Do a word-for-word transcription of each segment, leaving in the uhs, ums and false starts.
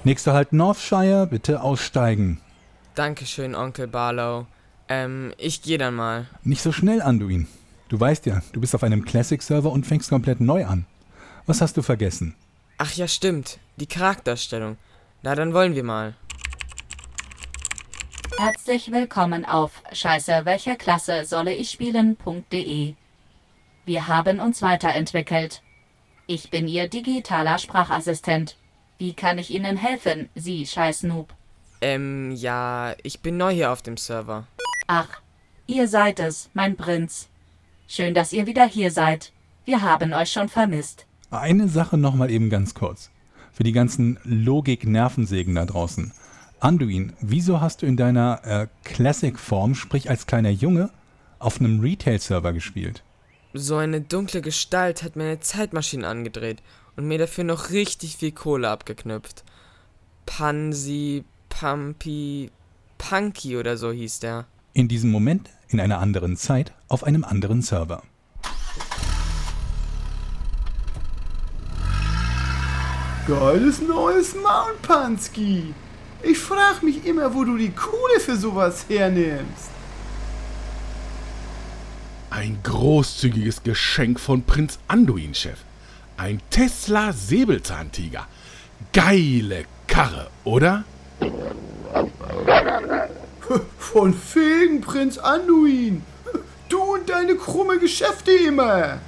Nächster Halt Northshire, bitte aussteigen. Dankeschön, Onkel Barlow. Ähm, ich gehe dann mal. Nicht so schnell, Anduin. Du weißt ja, du bist auf einem Classic-Server und fängst komplett neu an. Was hast du vergessen? Ach ja, stimmt. Die Charakterstellung. Na, dann wollen wir mal. Herzlich willkommen auf Scheiße, welche Klasse solle ich spielen.de. Wir haben uns weiterentwickelt. Ich bin Ihr digitaler Sprachassistent. Wie kann ich Ihnen helfen, Sie Scheißnoob? Ähm, ja, ich bin neu hier auf dem Server. Ach, ihr seid es, mein Prinz. Schön, dass ihr wieder hier seid. Wir haben euch schon vermisst. Eine Sache nochmal eben ganz kurz. Für die ganzen Logik-Nervensägen da draußen. Anduin, wieso hast du in deiner äh, Classic-Form, sprich als kleiner Junge, auf einem Retail-Server gespielt? So eine dunkle Gestalt hat mir eine Zeitmaschine angedreht und mir dafür noch richtig viel Kohle abgeknüpft. Pansy, Pumpy, Punky oder so hieß der. In diesem Moment, in einer anderen Zeit, auf einem anderen Server. Geiles neues Mount, Pansky. Ich frag mich immer, wo du die Kohle für sowas hernimmst. Ein großzügiges Geschenk von Prinz Anduin, Chef. Ein Tesla Säbelzahntiger. Geile Karre, oder? Von wegen, Prinz Anduin. Du und deine krumme Geschäfte immer.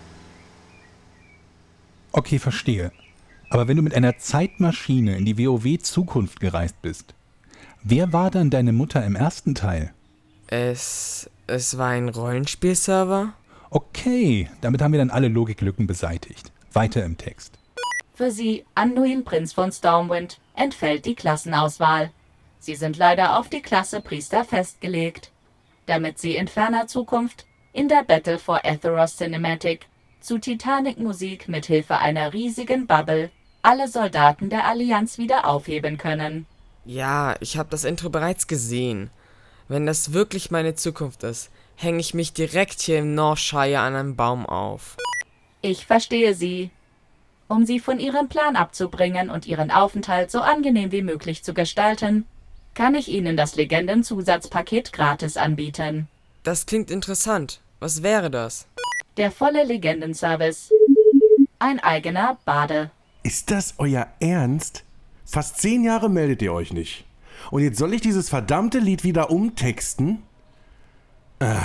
Okay, verstehe. Aber wenn du mit einer Zeitmaschine in die WoW-Zukunft gereist bist, wer war dann deine Mutter im ersten Teil? Es... es war ein Rollenspielserver? Okay, damit haben wir dann alle Logiklücken beseitigt. Weiter im Text. Für Sie, Anduin Prinz von Stormwind, entfällt die Klassenauswahl. Sie sind leider auf die Klasse Priester festgelegt. Damit Sie in ferner Zukunft in der Battle for Azeroth Cinematic zu Titanic-Musik mit Hilfe einer riesigen Bubble alle Soldaten der Allianz wieder aufheben können. Ja, ich habe das Intro bereits gesehen. Wenn das wirklich meine Zukunft ist, hänge ich mich direkt hier im Northshire an einem Baum auf. Ich verstehe Sie. Um Sie von Ihrem Plan abzubringen und Ihren Aufenthalt so angenehm wie möglich zu gestalten, kann ich Ihnen das Legenden-Zusatzpaket gratis anbieten. Das klingt interessant. Was wäre das? Der volle Legendenservice. Ein eigener Bade. Ist das euer Ernst? Fast zehn Jahre meldet ihr euch nicht. Und jetzt soll ich dieses verdammte Lied wieder umtexten? Ah.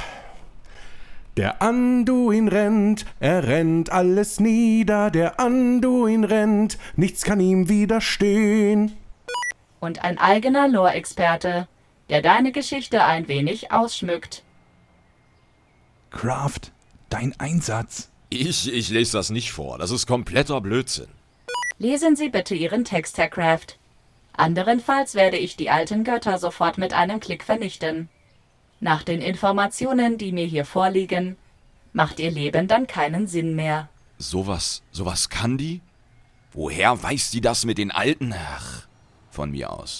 Der Anduin rennt, er rennt alles nieder. Der Anduin rennt, nichts kann ihm widerstehen. Und ein eigener Lore-Experte, der deine Geschichte ein wenig ausschmückt. Craft, dein Einsatz. Ich, ich lese das nicht vor. Das ist kompletter Blödsinn. Lesen Sie bitte Ihren Text, Herr Craft. Anderenfalls werde ich die alten Götter sofort mit einem Klick vernichten. Nach den Informationen, die mir hier vorliegen, macht Ihr Leben dann keinen Sinn mehr. Sowas, sowas kann die? Woher weiß die das mit den Alten? Ach, von mir aus.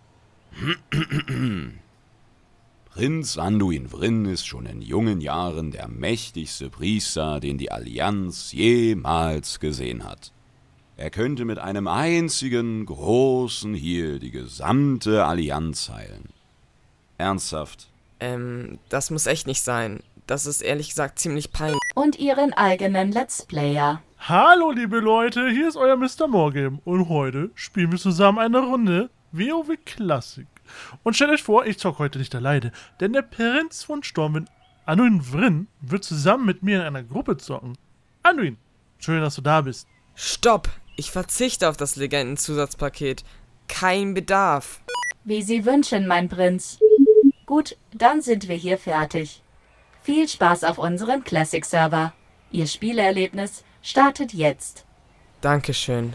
Prinz Anduin Vryn ist schon in jungen Jahren der mächtigste Priester, den die Allianz jemals gesehen hat. Er könnte mit einem einzigen großen Heal die gesamte Allianz heilen. Ernsthaft? Ähm, das muss echt nicht sein. Das ist ehrlich gesagt ziemlich peinlich. Und Ihren eigenen Let's Player. Hallo liebe Leute, hier ist euer Mister Morgame und heute spielen wir zusammen eine Runde WoW Classic. Und stellt euch vor, ich zocke heute nicht alleine, denn der Prinz von Stormwind, Anduin Vryn, wird zusammen mit mir in einer Gruppe zocken. Anduin, schön, dass du da bist. Stopp! Ich verzichte auf das Legenden-Zusatzpaket. Kein Bedarf. Wie Sie wünschen, mein Prinz. Gut, dann sind wir hier fertig. Viel Spaß auf unserem Classic-Server. Ihr Spielerlebnis startet jetzt. Dankeschön.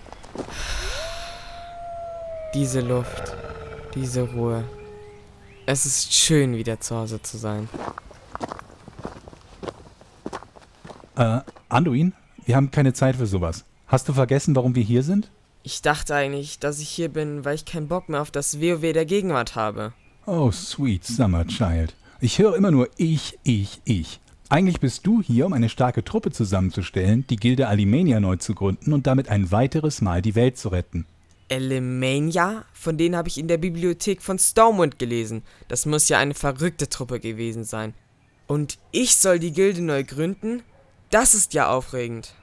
Diese Luft, diese Ruhe. Es ist schön, wieder zu Hause zu sein. Äh, Anduin, wir haben keine Zeit für sowas. Hast du vergessen, warum wir hier sind? Ich dachte eigentlich, dass ich hier bin, weil ich keinen Bock mehr auf das WoW der Gegenwart habe. Oh, sweet Summer Child. Ich höre immer nur ich, ich, ich. Eigentlich bist du hier, um eine starke Truppe zusammenzustellen, die Gilde Alimania neu zu gründen und damit ein weiteres Mal die Welt zu retten. Alimania? Von denen habe ich in der Bibliothek von Stormwind gelesen. Das muss ja eine verrückte Truppe gewesen sein. Und ich soll die Gilde neu gründen? Das ist ja aufregend.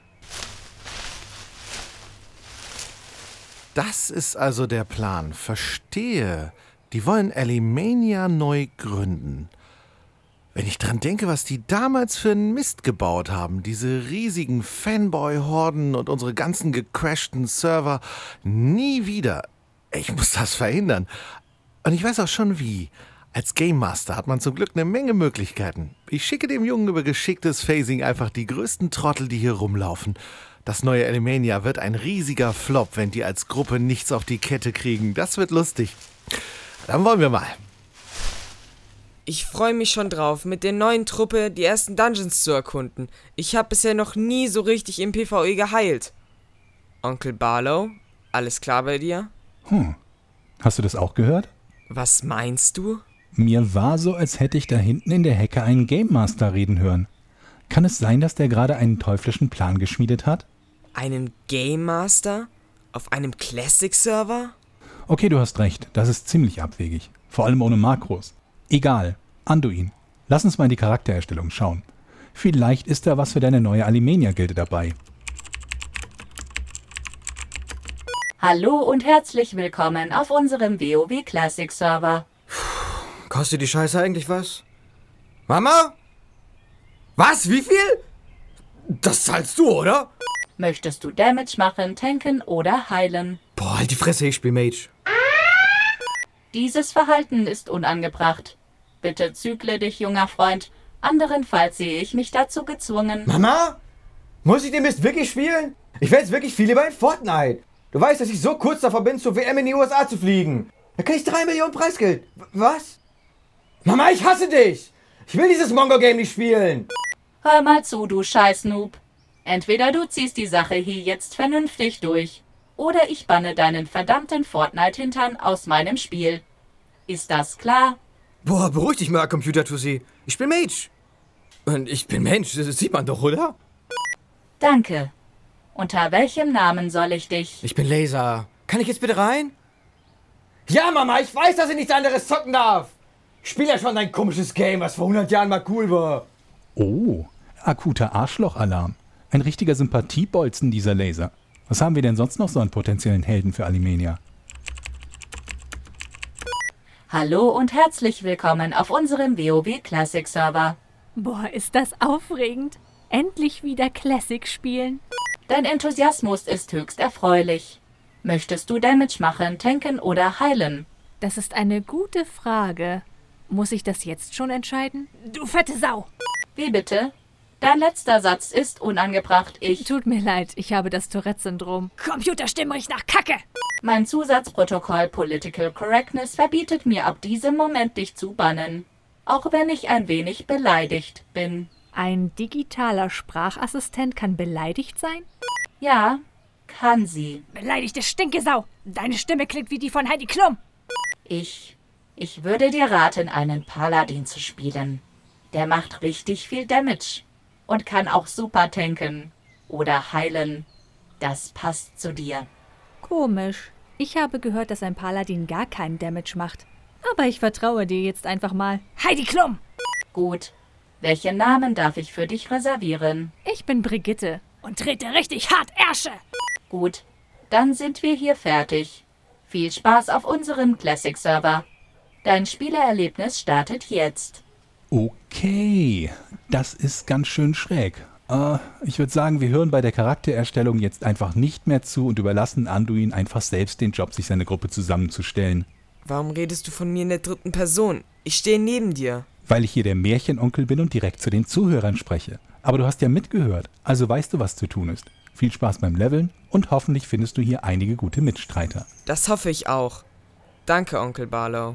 Das ist also der Plan. Verstehe. Die wollen Alimania neu gründen. Wenn ich dran denke, was die damals für einen Mist gebaut haben, diese riesigen Fanboy-Horden und unsere ganzen gecrashten Server, nie wieder. Ich muss das verhindern. Und ich weiß auch schon wie. Als Game Master hat man zum Glück eine Menge Möglichkeiten. Ich schicke dem Jungen über geschicktes Phasing einfach die größten Trottel, die hier rumlaufen. Das neue Alimania wird ein riesiger Flop, wenn die als Gruppe nichts auf die Kette kriegen. Das wird lustig. Dann wollen wir mal. Ich freue mich schon drauf, mit der neuen Truppe die ersten Dungeons zu erkunden. Ich habe bisher noch nie so richtig im PvE geheilt. Onkel Barlow, alles klar bei dir? Hm. Hast du das auch gehört? Was meinst du? Mir war so, als hätte ich da hinten in der Hecke einen Game Master reden hören. Kann es sein, dass der gerade einen teuflischen Plan geschmiedet hat? Einen Game Master? Auf einem Classic-Server? Okay, du hast recht. Das ist ziemlich abwegig. Vor allem ohne Makros. Egal. Anduin. Lass uns mal in die Charaktererstellung schauen. Vielleicht ist da was für deine neue Alimania-Gilde dabei. Hallo und herzlich willkommen auf unserem WoW Classic Server. Kostet die Scheiße eigentlich was? Mama? Was? Wie viel? Das zahlst du, oder? Möchtest du Damage machen, tanken oder heilen? Boah, halt die Fresse, ich spiel Mage. Dieses Verhalten ist unangebracht. Bitte zügle dich, junger Freund. Anderenfalls sehe ich mich dazu gezwungen. Mama? Muss ich den Mist wirklich spielen? Ich will jetzt wirklich viel lieber in Fortnite. Du weißt, dass ich so kurz davor bin, zur W M in die U S A zu fliegen. Da krieg ich drei Millionen Preisgeld. W- Was? Mama, ich hasse dich! Ich will dieses Mongo-Game nicht spielen! Hör mal zu, du Scheiß-Noob. Entweder du ziehst die Sache hier jetzt vernünftig durch, oder ich banne deinen verdammten Fortnite-Hintern aus meinem Spiel. Ist das klar? Boah, beruhig dich mal, Computer-Tussi. Ich bin Mage. Und ich bin Mensch, das sieht man doch, oder? Danke. Unter welchem Namen soll ich dich? Ich bin Laser. Kann ich jetzt bitte rein? Ja, Mama, ich weiß, dass ich nichts anderes zocken darf. Ich spiele ja schon ein komisches Game, was vor hundert Jahren mal cool war. Oh, akuter Arschloch-Alarm. Ein richtiger Sympathiebolzen, dieser Laser. Was haben wir denn sonst noch so an potenziellen Helden für Alimania? Hallo und herzlich willkommen auf unserem WoW Classic Server. Boah, ist das aufregend. Endlich wieder Classic spielen. Dein Enthusiasmus ist höchst erfreulich. Möchtest du Damage machen, tanken oder heilen? Das ist eine gute Frage. Muss ich das jetzt schon entscheiden? Du fette Sau! Wie bitte? Dein letzter Satz ist unangebracht. Ich... Tut mir leid, ich habe das Tourette-Syndrom. Computerstimme riecht nach Kacke! Mein Zusatzprotokoll Political Correctness verbietet mir ab diesem Moment, dich zu bannen. Auch wenn ich ein wenig beleidigt bin. Ein digitaler Sprachassistent kann beleidigt sein? Ja, kann sie. Beleidigte Stinkesau! Deine Stimme klingt wie die von Heidi Klum! Ich... Ich würde dir raten, einen Paladin zu spielen. Der macht richtig viel Damage. Und kann auch super tanken. Oder heilen. Das passt zu dir. Komisch. Ich habe gehört, dass ein Paladin gar keinen Damage macht. Aber ich vertraue dir jetzt einfach mal. Heidi Klum! Gut. Welchen Namen darf ich für dich reservieren? Ich bin Brigitte und trete richtig hart Ärsche. Gut. Dann sind wir hier fertig. Viel Spaß auf unserem Classic-Server. Dein Spielererlebnis startet jetzt. Okay, das ist ganz schön schräg. Äh, ich würde sagen, wir hören bei der Charaktererstellung jetzt einfach nicht mehr zu und überlassen Anduin einfach selbst den Job, sich seine Gruppe zusammenzustellen. Warum redest du von mir in der dritten Person? Ich stehe neben dir. Weil ich hier der Märchenonkel bin und direkt zu den Zuhörern spreche. Aber du hast ja mitgehört, also weißt du, was zu tun ist. Viel Spaß beim Leveln und hoffentlich findest du hier einige gute Mitstreiter. Das hoffe ich auch. Danke, Onkel Barlow.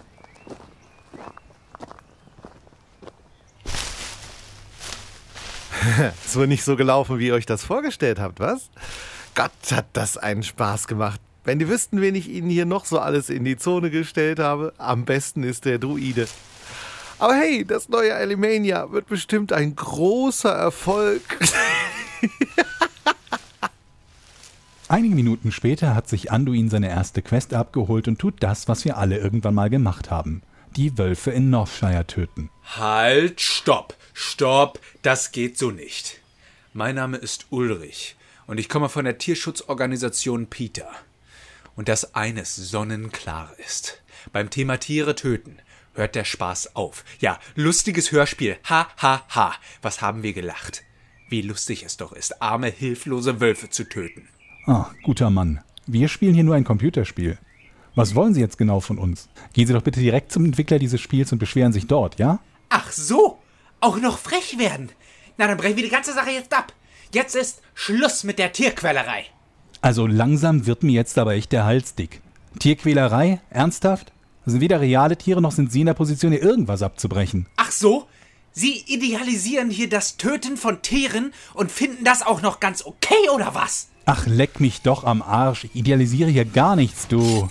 Ist wohl nicht so gelaufen, wie ihr euch das vorgestellt habt, was? Gott, hat das einen Spaß gemacht. Wenn die wüssten, wen ich ihnen hier noch so alles in die Zone gestellt habe, am besten ist der Druide. Aber hey, das neue Alimania wird bestimmt ein großer Erfolg. Einige Minuten später hat sich Anduin seine erste Quest abgeholt und tut das, was wir alle irgendwann mal gemacht haben. Die Wölfe in Northshire töten. Halt, stopp, stopp, das geht so nicht. Mein Name ist Ulrich und ich komme von der Tierschutzorganisation PETA. Und dass eines sonnenklar ist. Beim Thema Tiere töten hört der Spaß auf. Ja, lustiges Hörspiel. Ha, ha, ha. Was haben wir gelacht? Wie lustig es doch ist, arme, hilflose Wölfe zu töten. Ah, guter Mann. Wir spielen hier nur ein Computerspiel. Was wollen Sie jetzt genau von uns? Gehen Sie doch bitte direkt zum Entwickler dieses Spiels und beschweren sich dort, ja? Ach so, auch noch frech werden. Na, dann brechen wir die ganze Sache jetzt ab. Jetzt ist Schluss mit der Tierquälerei. Also langsam wird mir jetzt aber echt der Hals dick. Tierquälerei? Ernsthaft? Das sind weder reale Tiere, noch sind Sie in der Position, hier irgendwas abzubrechen. Ach so? Sie idealisieren hier das Töten von Tieren und finden das auch noch ganz okay, oder was? Ach, leck mich doch am Arsch. Ich idealisiere hier gar nichts, du.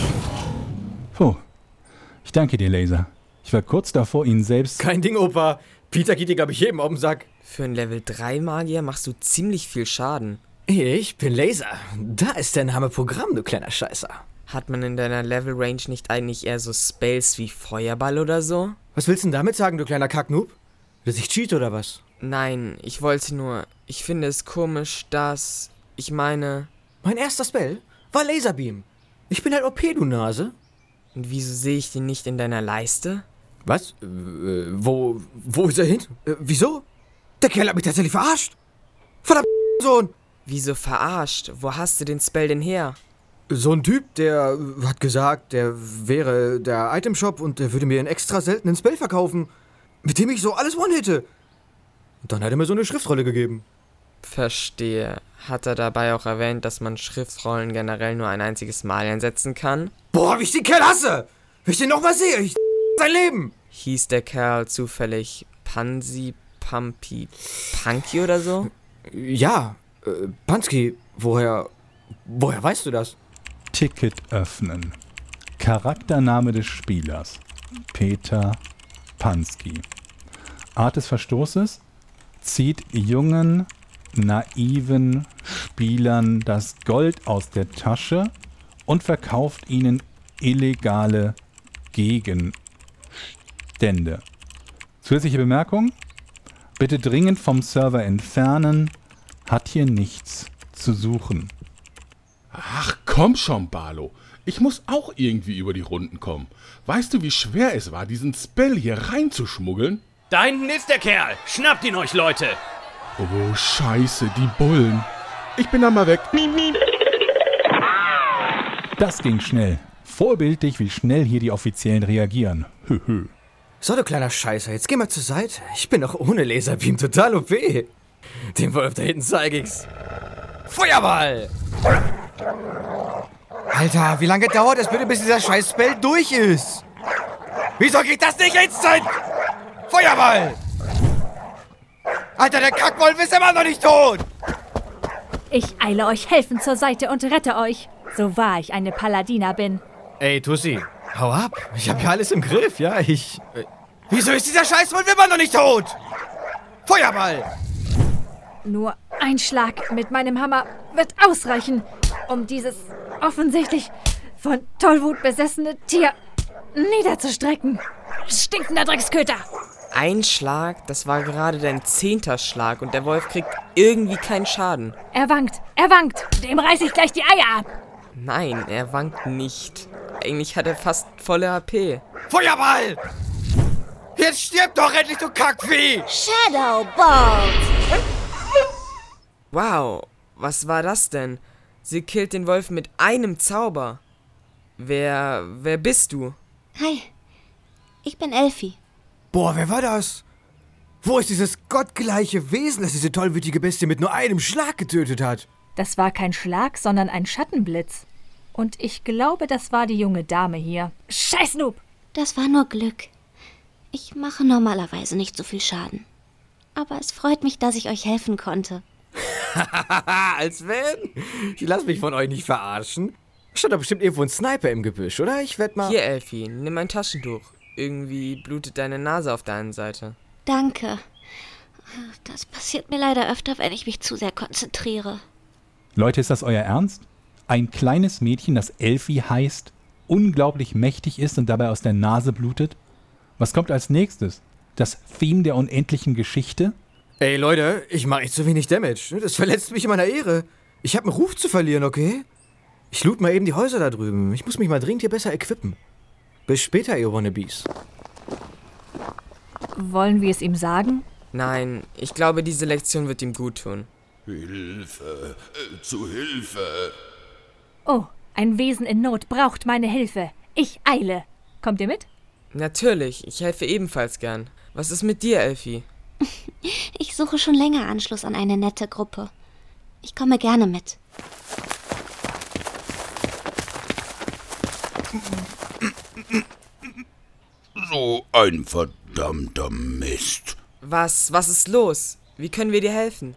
Puh. Ich danke dir, Laser. Ich war kurz davor, ihn selbst... Kein Ding, Opa. Peter geht dir, glaube ich, jedem auf den Sack. Für einen Level drei Magier machst du ziemlich viel Schaden. Ich bin Laser. Da ist der Name Programm, du kleiner Scheißer. Hat man in deiner Level Range nicht eigentlich eher so Spells wie Feuerball oder so? Was willst du denn damit sagen, du kleiner Kacknoob? Dass ich cheat oder was? Nein, ich wollte nur... Ich finde es komisch, dass... Ich meine... Mein erster Spell war Laserbeam. Ich bin halt O P, du Nase. Und wieso sehe ich den nicht in deiner Leiste? Was? Äh, wo... Wo ist er hin? Äh, wieso? Der Kerl hat mich tatsächlich verarscht. Verdammt, Sohn. Wieso verarscht? Wo hast du den Spell denn her? So ein Typ, der hat gesagt, der wäre der Itemshop und der würde mir einen extra seltenen Spell verkaufen, mit dem ich so alles one-hitte. Und dann hat er mir so eine Schriftrolle gegeben. Verstehe. Hat er dabei auch erwähnt, dass man Schriftrollen generell nur ein einziges Mal einsetzen kann? Boah, wie ich den Kerl hasse! Wenn ich den nochmal sehe, ich sein Leben! Hieß der Kerl zufällig Pansy, Pampi, Punky oder so? Ja, äh, Pansky, woher... Woher weißt du das? Ticket öffnen. Charaktername des Spielers. Peter Pansky. Art des Verstoßes: zieht jungen, naiven Spielern das Gold aus der Tasche und verkauft ihnen illegale Gegenstände. Zusätzliche Bemerkung: bitte dringend vom Server entfernen, hat hier nichts zu suchen. Ach komm schon, Barlo. Ich muss auch irgendwie über die Runden kommen. Weißt du, wie schwer es war, diesen Spell hier reinzuschmuggeln? Da hinten ist der Kerl. Schnappt ihn euch, Leute. Oh, scheiße, die Bullen. Ich bin dann mal weg. Das ging schnell. Vorbildlich, wie schnell hier die Offiziellen reagieren. Höhö. So, du kleiner Scheißer, jetzt geh mal zur Seite. Ich bin doch ohne Laserbeam total O P. Dem Wolf da hinten zeig ich's. Feuerball! Alter, wie lange dauert es bitte, bis dieser scheiß Spell durch ist? Wieso geht das nicht instant? Feuerball! Alter, der Kackwolf ist immer noch nicht tot! Ich eile euch helfend zur Seite und rette euch, so wahr ich eine Paladina bin. Ey, Tussi, hau ab. Ich hab ja alles im Griff, ja? Ich... Äh, wieso ist dieser Scheißwolf immer noch nicht tot? Feuerball! Nur ein Schlag mit meinem Hammer wird ausreichen, um dieses offensichtlich von Tollwut besessene Tier niederzustrecken. Stinkender Drecksköter! Ein Schlag, das war gerade dein zehnter Schlag und der Wolf kriegt irgendwie keinen Schaden. Er wankt, er wankt. Dem reiß ich gleich die Eier ab. Nein, er wankt nicht. Eigentlich hat er fast volle H P. Feuerball! Jetzt stirb doch endlich, du Kackvieh! Shadowbolt! Wow, was war das denn? Sie killt den Wolf mit einem Zauber. Wer, wer bist du? Hi, ich bin Elfie. Boah, wer war das? Wo ist dieses gottgleiche Wesen, das diese tollwütige Bestie mit nur einem Schlag getötet hat? Das war kein Schlag, sondern ein Schattenblitz. Und ich glaube, das war die junge Dame hier. Scheiß Noob! Das war nur Glück. Ich mache normalerweise nicht so viel Schaden. Aber es freut mich, dass ich euch helfen konnte. Als wenn? Ich lass mich von euch nicht verarschen. Stand doch bestimmt irgendwo ein Sniper im Gebüsch, oder? Ich werd mal... Hier, Elfie, nimm ein Taschentuch. Irgendwie blutet deine Nase auf der einen Seite. Danke. Das passiert mir leider öfter, wenn ich mich zu sehr konzentriere. Leute, ist das euer Ernst? Ein kleines Mädchen, das Elfie heißt, unglaublich mächtig ist und dabei aus der Nase blutet? Was kommt als nächstes? Das Theme der unendlichen Geschichte? Ey, Leute, ich mache echt zu wenig Damage. Das verletzt mich in meiner Ehre. Ich habe einen Ruf zu verlieren, okay? Ich loot mal eben die Häuser da drüben. Ich muss mich mal dringend hier besser equippen. Bis später, ihr Wannabes. Wollen wir es ihm sagen? Nein, ich glaube, diese Lektion wird ihm gut tun. Hilfe, äh, zu Hilfe. Oh, ein Wesen in Not braucht meine Hilfe. Ich eile. Kommt ihr mit? Natürlich, ich helfe ebenfalls gern. Was ist mit dir, Elfie? Ich suche schon länger Anschluss an eine nette Gruppe. Ich komme gerne mit. So ein verdammter Mist. Was, was ist los? Wie können wir dir helfen?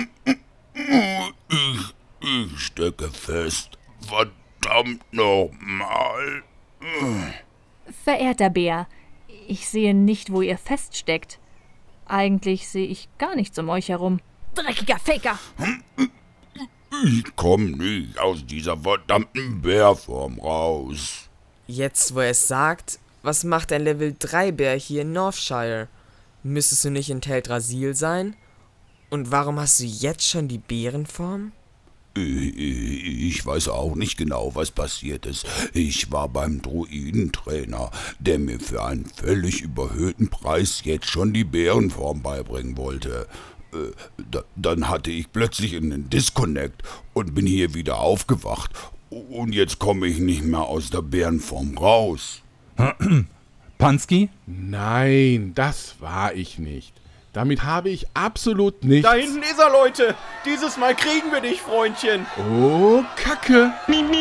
Ich, ich stecke fest. Verdammt nochmal. Verehrter Bär, ich sehe nicht, wo ihr feststeckt. Eigentlich sehe ich gar nichts um euch herum. Dreckiger Faker! Ich komme nicht aus dieser verdammten Bärform raus. Jetzt, wo er es sagt, was macht ein Level drei Bär hier in Northshire? Müsstest du nicht in Teldrassil sein? Und warum hast du jetzt schon die Bärenform? Ich weiß auch nicht genau, was passiert ist. Ich war beim Druidentrainer, der mir für einen völlig überhöhten Preis jetzt schon die Bärenform beibringen wollte. Da, dann hatte ich plötzlich einen Disconnect und bin hier wieder aufgewacht. Und jetzt komme ich nicht mehr aus der Bärenform raus. Pansky? Nein, das war ich nicht. Damit habe ich absolut nichts. Da hinten ist er, Leute. Dieses Mal kriegen wir dich, Freundchen. Oh, Kacke.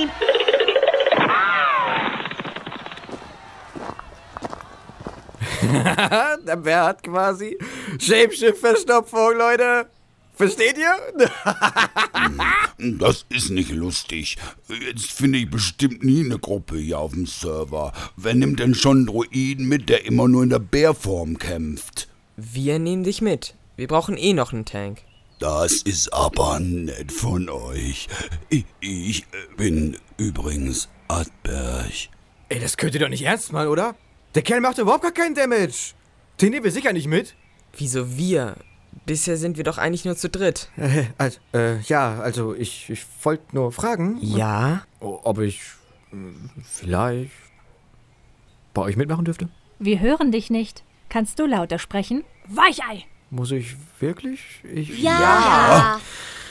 Der Bär hat quasi Shapeshift-Verstopfung, Leute. Versteht ihr? Das ist nicht lustig. Jetzt finde ich bestimmt nie eine Gruppe hier auf dem Server. Wer nimmt denn schon einen Druiden mit, der immer nur in der Bärform kämpft? Wir nehmen dich mit. Wir brauchen eh noch einen Tank. Das ist aber nett von euch. Ich, ich bin übrigens Adberg. Ey, das könnt ihr doch nicht ernst meinen, oder? Der Kerl macht überhaupt gar keinen Damage. Den nehmen wir sicher nicht mit. Wieso wir? Bisher sind wir doch eigentlich nur zu dritt. Äh, also, äh, ja, also ich, ich wollte nur fragen. Ja? Ob ich äh, vielleicht bei euch mitmachen dürfte? Wir hören dich nicht. Kannst du lauter sprechen? Weichei! Muss ich wirklich? Ich, ja. ja!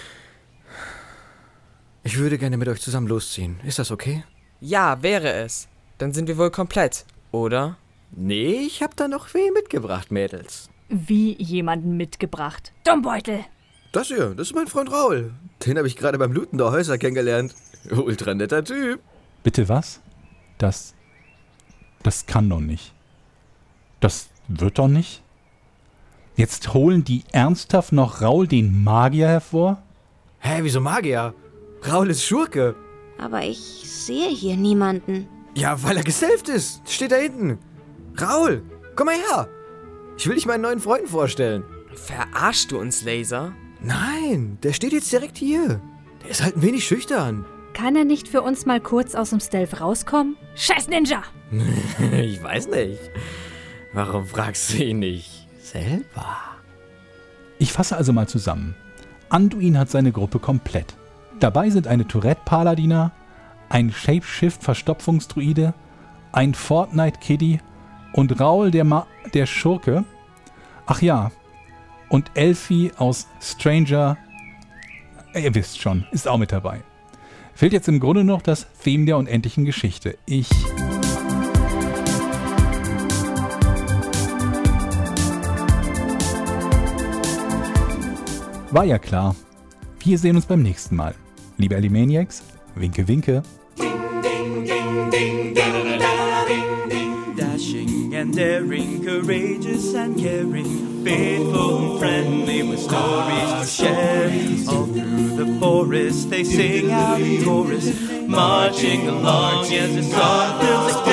Ich würde gerne mit euch zusammen losziehen. Ist das okay? Ja, wäre es. Dann sind wir wohl komplett, oder? Nee, ich hab da noch wen mitgebracht, Mädels. Wie jemanden mitgebracht? Dummbeutel! Das hier, das ist mein Freund Raul. Den habe ich gerade beim Looten der Häuser kennengelernt. Ultra netter Typ. Bitte was? Das... Das kann doch nicht. Das wird doch nicht? Jetzt holen die ernsthaft noch Raul den Magier hervor? Hä, wieso Magier? Raul ist Schurke. Aber ich sehe hier niemanden. Ja, weil er geselft ist. Steht da hinten. Raul, komm mal her. Ich will dich meinen neuen Freunden vorstellen. Verarschst du uns, Laser? Nein, der steht jetzt direkt hier. Der ist halt ein wenig schüchtern. Kann er nicht für uns mal kurz aus dem Stealth rauskommen? Scheiß Ninja! Ich weiß nicht. Warum fragst du ihn nicht selber? Ich fasse also mal zusammen. Anduin hat seine Gruppe komplett. Dabei sind eine Tourette-Paladiner, ein Shapeshift-Verstopfungsdruide, ein Fortnite-Kiddie und Raul der, Ma- der Schurke. Ach ja, und Elfie aus Stranger, ihr wisst schon, ist auch mit dabei. Fehlt jetzt im Grunde noch das Theme der unendlichen Geschichte. Ich... War ja klar. Wir sehen uns beim nächsten Mal. Liebe Alimaniacs, winke, winke. Dashing and daring, courageous and caring, faithful and friendly with stories to share. All through the forest they sing out in chorus, marching along as the song fills the